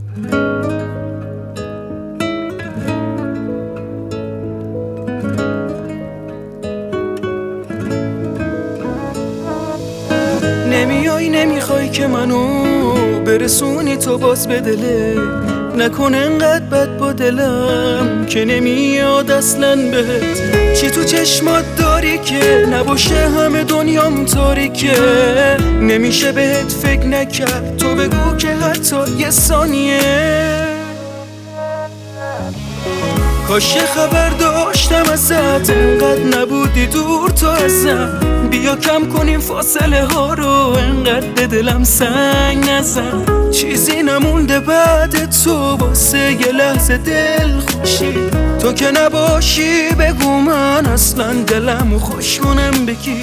نمیای نمیخوای که منو برسونی تو باز به دله، نکن انقدر بد با دلم که نمیاد اصلا بهت. چی تو چشمات داری که نباشه همه دنیام تاریکه؟ نمیشه بهت فکر نکرد، تو بگو که حتی یه ثانیه. کاش خبر داشتم ازت، انقدر نبودی دور تو ازم. بیا کم کنیم فاصله ها رو، انقدر به دلم سنگ نزن. چیزی نمونده بعد تو واسه یه لحظه دل خوشی. تو که نباشی بگو من اصلا دلمو خوش کنم بگی.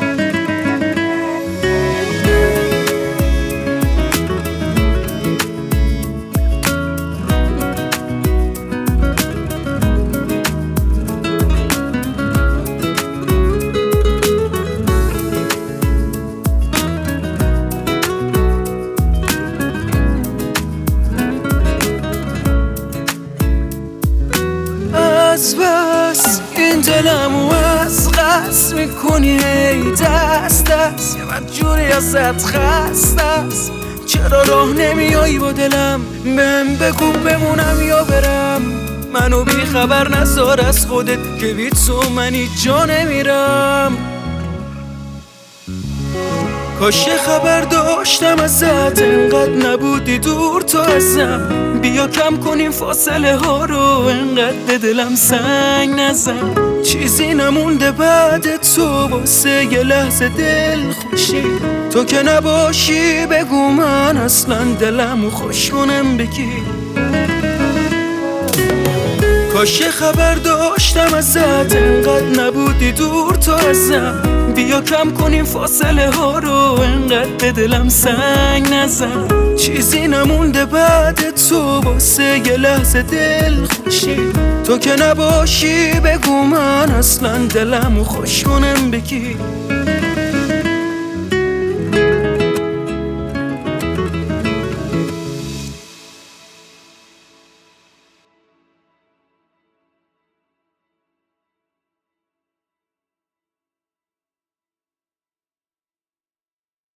از بس این دلمو از قصد میکنی، ای دست دست یه بدجوری ازت خسته است. چرا راه نمیایی با دلم؟ بهم بگو بمونم یا برم. منو بی خبر نذار از خودت که بی تو من هیچ جا نمیرم. کاش خبر داشتم ازت، انقدر نبودی دور تو ازم. بیا کم کنیم فاصله ها رو، انقدر به دلم سنگ نزن. چیزی نمونده بعد تو واسه یه لحظه دل خوشی. تو که نباشی بگو من اصلا دلمو خوش کنم بگی. کاش خبر داشتم ازت، انقدر نبودی دور تو ازم. بیا کم کنیم فاصله ها رو، انقدر به دلم سنگ نزن. چیزی نمونده بعد تو واسه یه لحظه دل خوشی. تو که نباشی بگو من اصلا دلمو خوش کنم بگی.